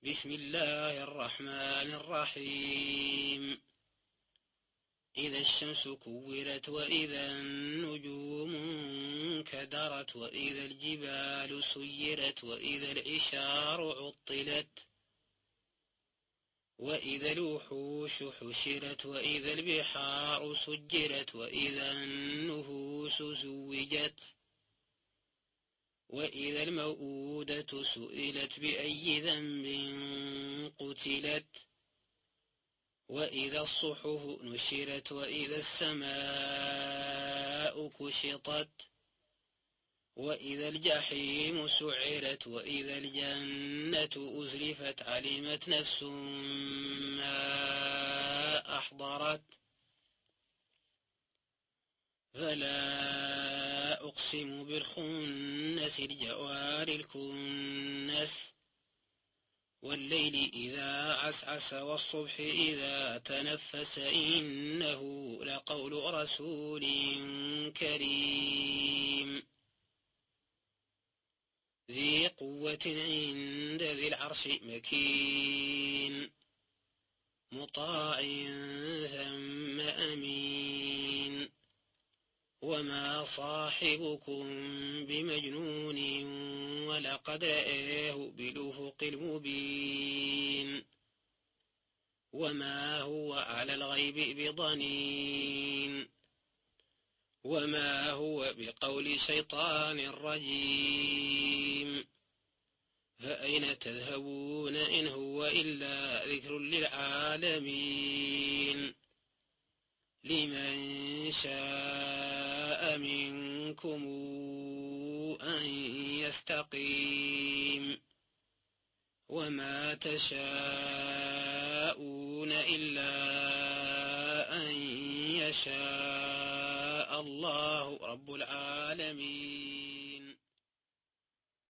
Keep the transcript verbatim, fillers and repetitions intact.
بسم الله الرحمن الرحيم. إذا الشمس كورت وإذا النجوم انكدرت وإذا الجبال سيرت وإذا العشار عطلت وإذا الوحوش حشرت وإذا البحار سجرت وإذا النفوس زوجت وإذا الموءودة سئلت بأي ذنب قتلت وإذا الصحف نشرت وإذا السماء كشطت وإذا الجحيم سعرت وإذا الجنة أزلفت علمت نفس ما أحضرت فلا أقسم بالخنس الجوار الكنس والليل إذا عسعس والصبح إذا تنفس إنه لقول رسول كريم ذي قوة عند ذي العرش مكين مطاع ثم أمين وما صاحبكم بمجنون ولقد رآه بالأفق المبين وما هو على الغيب بضنين وما هو بقول شيطان رجيم فأين تذهبون إن هو إلا ذكر للعالمين لمن شاء منكم أن يستقيم وما تشاءون إلا أن يشاء الله رب العالمين.